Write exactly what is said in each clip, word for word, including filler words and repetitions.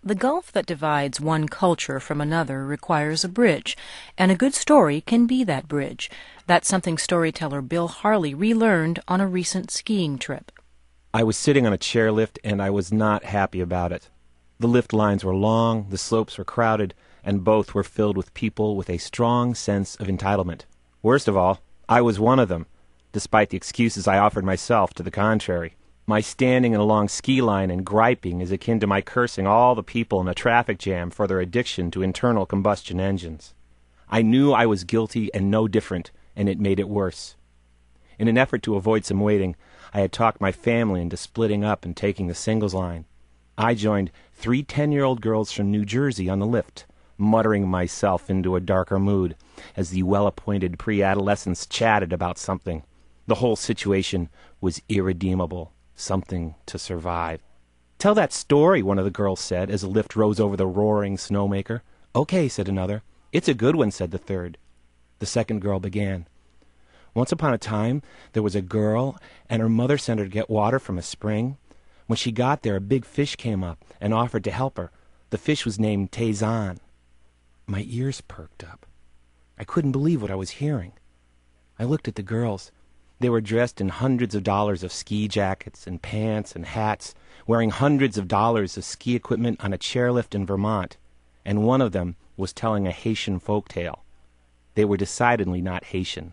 The gulf that divides one culture from another requires a bridge, and a good story can be that bridge. That's something storyteller Bill Harley relearned on a recent skiing trip. I was sitting on a chairlift, and I was not happy about it. The lift lines were long, the slopes were crowded, and both were filled with people with a strong sense of entitlement. Worst of all, I was one of them, despite the excuses I offered myself to the contrary. My standing in a long ski line and griping is akin to my cursing all the people in a traffic jam for their addiction to internal combustion engines. I knew I was guilty and no different, and it made it worse. In an effort to avoid some waiting, I had talked my family into splitting up and taking the singles line. I joined three ten-year-old girls from New Jersey on the lift, muttering myself into a darker mood as the well-appointed pre-adolescents chatted about something. The whole situation was irredeemable, something to survive. "Tell that story," one of the girls said as the lift rose over the roaring snowmaker. "Okay," said another. "It's a good one," said the third. The second girl began. "Once upon a time, there was a girl, and her mother sent her to get water from a spring. When she got there, a big fish came up and offered to help her. The fish was named Tazan." My ears perked up. I couldn't believe what I was hearing. I looked at the girls. They were dressed in hundreds of dollars of ski jackets and pants and hats, wearing hundreds of dollars of ski equipment on a chairlift in Vermont, and one of them was telling a Haitian folk tale. They were decidedly not Haitian.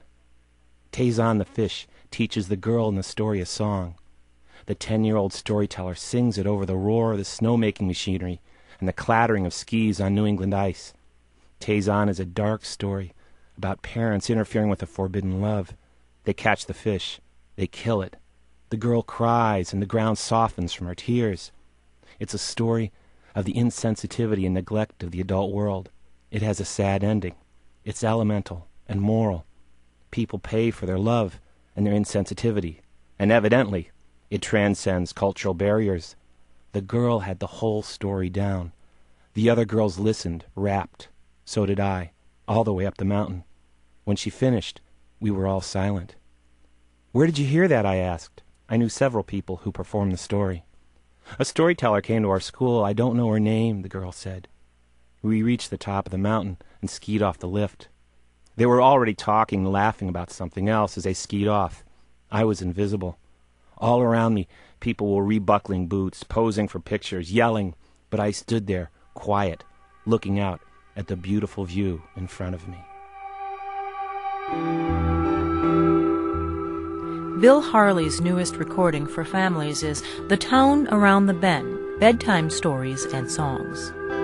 Tazan the fish teaches the girl in the story a song. The ten-year-old storyteller sings it over the roar of the snowmaking machinery and the clattering of skis on New England ice. Tazan is a dark story about parents interfering with a forbidden love. They catch the fish. They kill it. The girl cries, and the ground softens from her tears. It's a story of the insensitivity and neglect of the adult world. It has a sad ending. It's elemental and moral. People pay for their love and their insensitivity, and evidently, it transcends cultural barriers. The girl had the whole story down. The other girls listened, rapt. So did I, all the way up the mountain. When she finished, we were all silent. "Where did you hear that?" I asked. I knew several people who performed the story. "A storyteller came to our school. I don't know her name," the girl said. We reached the top of the mountain and skied off the lift. They were already talking and laughing about something else as they skied off. I was invisible. All around me, people were rebuckling boots, posing for pictures, yelling, but I stood there, quiet, looking out at the beautiful view in front of me. Bill Harley's newest recording for families is The Town Around the Bend, Bedtime Stories and Songs.